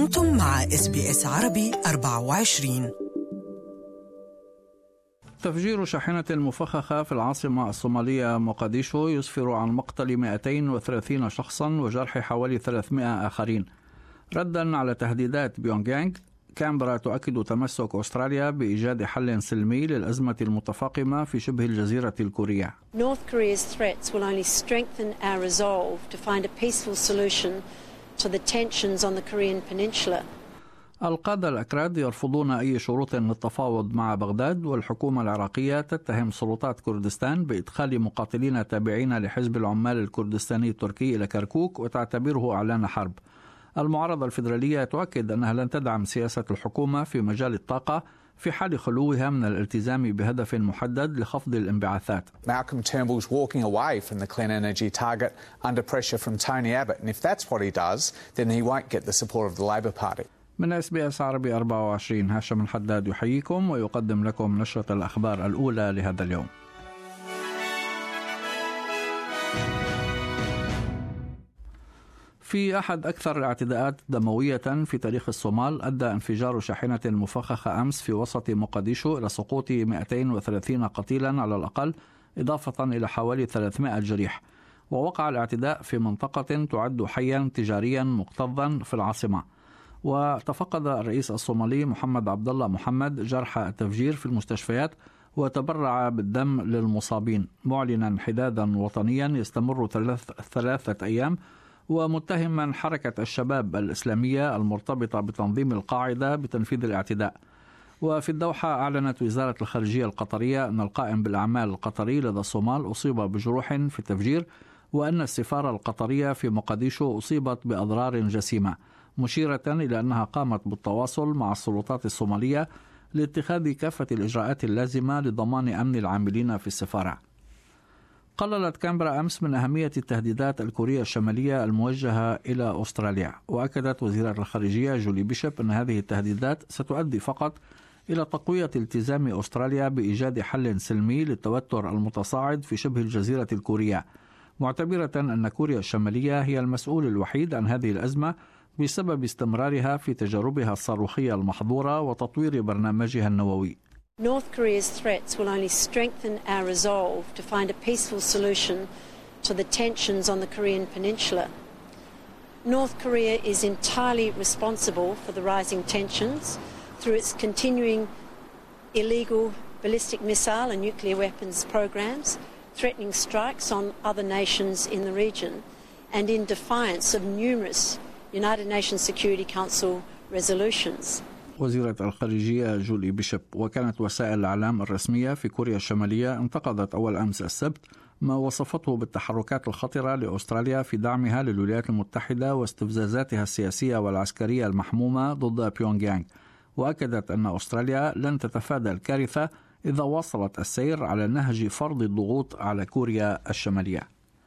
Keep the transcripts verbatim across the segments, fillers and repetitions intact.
أنتم مع إس بي إس عربي أربعة وعشرين. تفجير شاحنة مفخخة في العاصمة الصومالية موغاديشو يسفر عن مقتل مئتين وثلاثين شخصا وجرح حوالي ثلاثمئة آخرين. ردا على تهديدات بيونغ يانغ، كامبرا تؤكد تمسك أستراليا بإيجاد حل سلمي للأزمة المتفاقمة في شبه الجزيرة الكورية. North Korea's threats will only strengthen our resolve to find a peaceful solution to the tensions on the Korean peninsula. القادة الأكراد يرفضون أي شروط للتفاوض مع بغداد، والحكومة العراقية تتهم سلطات كردستان بإدخال مقاتلين تابعين لحزب العمال الكردستاني التركي إلى كركوك وتعتبره إعلان حرب. المعارضة الفيدرالية تؤكد أنها لن تدعم سياسة الحكومة في مجال الطاقة في حال خلوها من الالتزام بهدف محدد لخفض الانبعاثات. Malcolm Turnbull's walking away from the clean energy target under pressure from Tony Abbott, and if that's what he does, then he won't get the support of the Labor Party. من إس بي إس عربي أربعة وعشرين، هاشم الحداد يحييكم ويقدم لكم نشرة الأخبار الأولى لهذا اليوم. في أحد أكثر الاعتداءات دموية في تاريخ الصومال، أدى انفجار شاحنة مفخخة أمس في وسط موغاديشو إلى سقوط مئتين وثلاثين قتيلا على الأقل، إضافة إلى حوالي ثلاثمئة جريح. ووقع الاعتداء في منطقة تعد حيا تجاريا مكتظا في العاصمة. وتفقد الرئيس الصومالي محمد عبد الله محمد جرح التفجير في المستشفيات وتبرع بالدم للمصابين، معلنا حدادا وطنيا يستمر ثلاث ثلاثة أيام، ومتهما حركة الشباب الإسلامية المرتبطة بتنظيم القاعدة بتنفيذ الاعتداء. وفي الدوحة أعلنت وزارة الخارجية القطرية أن القائم بالأعمال القطري لدى الصومال أصيب بجروح في التفجير، وأن السفارة القطرية في موغاديشو أصيبت بأضرار جسيمة، مشيرة إلى أنها قامت بالتواصل مع السلطات الصومالية لاتخاذ كافة الإجراءات اللازمة لضمان أمن العاملين في السفارة. قللت كامبرا أمس من أهمية التهديدات الكورية الشمالية الموجهة إلى أستراليا، وأكدت وزيرة الخارجية جولي بيشوب أن هذه التهديدات ستؤدي فقط إلى تقوية التزام أستراليا بإيجاد حل سلمي للتوتر المتصاعد في شبه الجزيرة الكورية، معتبرة أن كوريا الشمالية هي المسؤول الوحيد عن هذه الأزمة بسبب استمرارها في تجاربها الصاروخية المحظورة وتطوير برنامجها النووي. North Korea's threats will only strengthen our resolve to find a peaceful solution to the tensions on the Korean peninsula. North Korea is entirely responsible for the rising tensions through its continuing illegal ballistic missile and nuclear weapons programs, threatening strikes on other nations in the region, and in defiance of numerous United Nations Security Council resolutions. وزيرة الخارجية جولي بيشوب. وكانت وسائل الإعلام الرسمية في كوريا الشمالية انتقدت أول أمس السبت ما وصفته بالتحركات الخطرة لأستراليا في دعمها للولايات المتحدة واستفزازاتها السياسية والعسكرية المحمومة ضد بيونغ يانغ، وأكدت أن أستراليا لن تتفادى الكارثة إذا واصلت السير على نهج فرض الضغوط على كوريا الشمالية.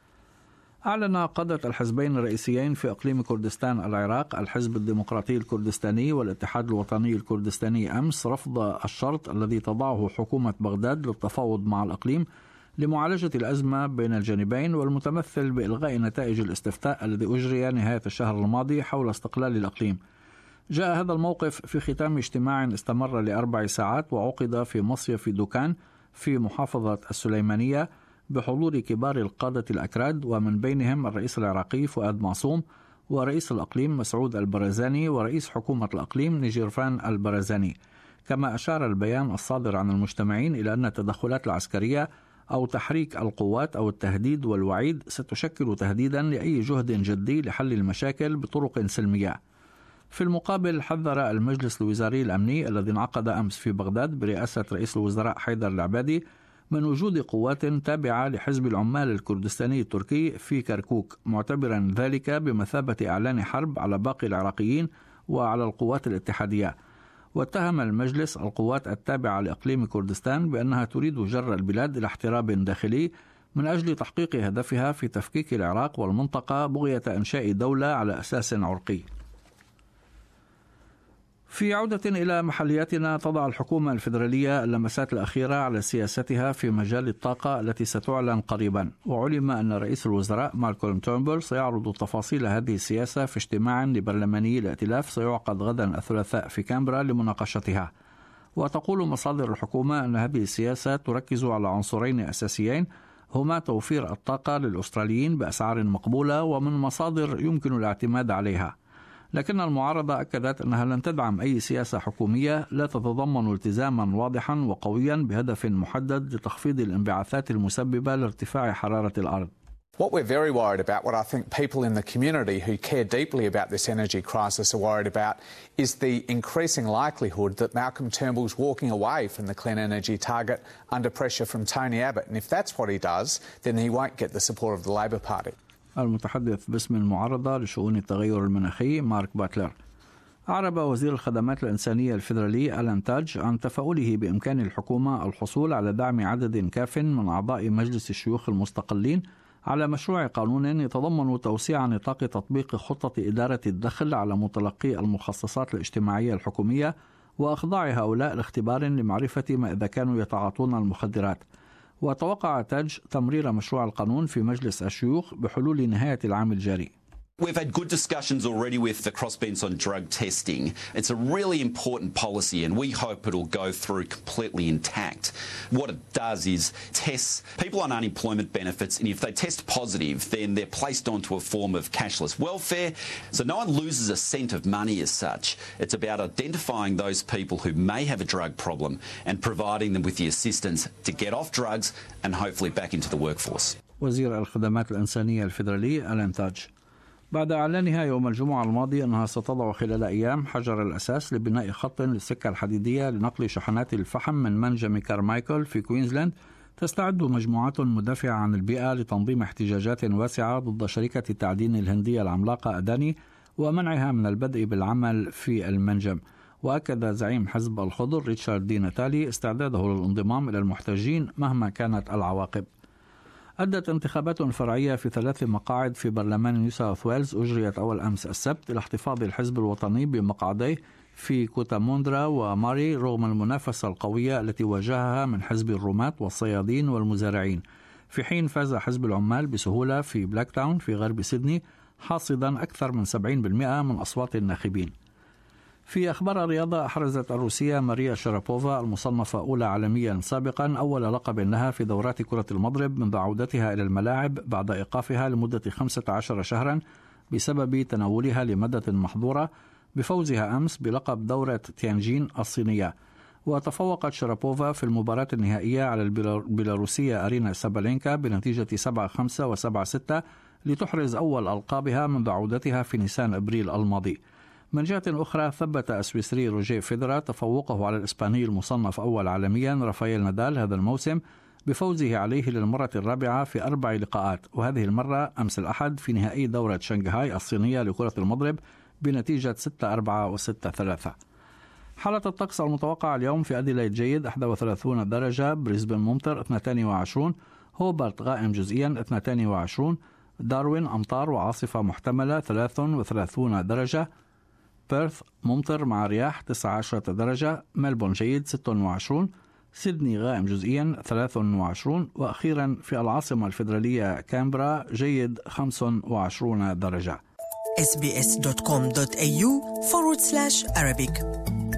أعلن قادة الحزبين الرئيسيين في إقليم كردستان العراق، الحزب الديمقراطي الكردستاني والاتحاد الوطني الكردستاني، أمس رفض الشرط الذي تضعه حكومة بغداد للتفاوض مع الإقليم لمعالجة الأزمة بين الجانبين، والمتمثل بإلغاء نتائج الاستفتاء الذي أجري نهاية الشهر الماضي حول استقلال الإقليم. جاء هذا الموقف في ختام اجتماع استمر لأربع ساعات وعقد في مصيف دوكان في محافظة السليمانية بحضور كبار القادة الأكراد، ومن بينهم الرئيس العراقي فؤاد معصوم، ورئيس الأقليم مسعود البرزاني، ورئيس حكومة الأقليم نيجيرفان البرزاني. كما أشار البيان الصادر عن المجتمعين إلى أن التدخلات العسكرية أو تحريك القوات أو التهديد والوعيد ستشكل تهديدا لأي جهد جدي لحل المشاكل بطرق سلمية. في المقابل، حذر المجلس الوزاري الأمني الذي انعقد أمس في بغداد برئاسة رئيس الوزراء حيدر العبادي من وجود قوات تابعة لحزب العمال الكردستاني التركي في كركوك، معتبرا ذلك بمثابة إعلان حرب على باقي العراقيين وعلى القوات الاتحادية. واتهم المجلس القوات التابعة لإقليم كردستان بأنها تريد جر البلاد إلى احتراب داخلي من أجل تحقيق هدفها في تفكيك العراق والمنطقة بغية إنشاء دولة على أساس عرقي. في عودة إلى محلياتنا، تضع الحكومة الفيدرالية اللمسات الأخيرة على سياستها في مجال الطاقة التي ستعلن قريبا، وعلم أن رئيس الوزراء مالكولم تورنبل سيعرض تفاصيل هذه السياسة في اجتماع لبرلماني الائتلاف سيعقد غدا الثلاثاء في كامبرا لمناقشتها. وتقول مصادر الحكومة أن هذه السياسة تركز على عنصرين أساسيين هما توفير الطاقة للأستراليين بأسعار مقبولة ومن مصادر يمكن الاعتماد عليها. لكن المعارضة أكدت أنها لن تدعم أي سياسة حكومية لا تتضمن التزاما واضحا وقويا بهدف محدد لتخفيض الانبعاثات المسببة لارتفاع حرارة الأرض. What we're very worried about, what I think people in the community who care deeply about this energy crisis are worried about, is the increasing likelihood that Malcolm Turnbull's walking away from the clean energy target under pressure from Tony Abbott. And if that's what he does, then he won't get the support of the Labor Party. المتحدث باسم المعارضة لشؤون التغير المناخي مارك باتلر. أعرب وزير الخدمات الإنسانية الفيدرالي ألان تاج عن تفاؤله بإمكان الحكومة الحصول على دعم عدد كاف من أعضاء مجلس الشيوخ المستقلين على مشروع قانون يتضمن توسيع نطاق تطبيق خطة إدارة الدخل على متلقي المخصصات الاجتماعية الحكومية وأخضاع هؤلاء لاختبار لمعرفة ما إذا كانوا يتعاطون المخدرات. وتوقع تاج تمرير مشروع القانون في مجلس الشيوخ بحلول نهاية العام الجاري. We've had good discussions already with the crossbench on drug testing. It's a really important policy and we hope it'll go through completely intact. What it does is tests people on unemployment benefits, and if they test positive, then they're placed onto a form of cashless welfare. So no one loses a cent of money as such. It's about identifying those people who may have a drug problem and providing them with the assistance to get off drugs and hopefully back into the workforce. وزير الخدمات الإنسانية الفيدرالي ألان تاج. بعد إعلانها يوم الجمعة الماضي أنها ستضع خلال أيام حجر الأساس لبناء خط للسكة الحديدية لنقل شحنات الفحم من منجم كارمايكل في كوينزلاند، تستعد مجموعات مدافعة عن البيئة لتنظيم احتجاجات واسعة ضد شركة التعدين الهندية العملاقة أداني ومنعها من البدء بالعمل في المنجم. وأكد زعيم حزب الخضر ريتشارد دي ناتالي استعداده للانضمام إلى المحتجين مهما كانت العواقب. أدت انتخابات فرعية في ثلاث مقاعد في برلمان نيو ساوث ويلز أجريت أول أمس السبت إلى احتفاظ الحزب الوطني بمقعديه في كوتاموندرا وماري رغم المنافسة القوية التي واجهها من حزب الرماة والصيادين والمزارعين، في حين فاز حزب العمال بسهولة في بلاك تاون في غرب سيدني حاصدا أكثر من سبعين بالمئة من أصوات الناخبين. في أخبار الرياضة، أحرزت الروسية ماريا شارابوفا المصنفة أولى عالميا سابقا أول لقب لها في دورات كرة المضرب منذ عودتها إلى الملاعب بعد إيقافها لمدة خمسة عشر شهرا بسبب تناولها لمادة محظورة بفوزها أمس بلقب دورة تيانجين الصينية. وتفوقت شارابوفا في المباراة النهائية على البيلاروسية أرينا سابالينكا بنتيجة سبعة خمسة وسبعة ستة لتحرز أول ألقابها منذ عودتها في نيسان أبريل الماضي. من جهة أخرى، ثبت السويسري روجيه فيدرر تفوقه على الإسباني المصنف أول عالميا رافائيل نادال هذا الموسم بفوزه عليه للمرة الرابعة في أربع لقاءات، وهذه المرة أمس الأحد في نهائي دورة شنغهاي الصينية لكرة المضرب بنتيجة ستة أربعة وستة ثلاثة. حالة الطقس المتوقعة اليوم في أديلايد جيد واحد وثلاثين درجة، بريسبن ممطر اثنين وعشرين، هوبرت غائم جزئيا اثنين وعشرين، داروين أمطار وعاصفة محتملة ثلاثة وثلاثين درجة، بيرث ممطر مع رياح تسعة عشر درجة، ملبون جيد ستة وعشرين، سيدني غائم جزئيا ثلاثة وعشرين، وأخيرا في العاصمة الفيدرالية كامبرا جيد خمسة وعشرين درجة. إس بي إس دوت كوم دوت إيه يو forward slash Arabic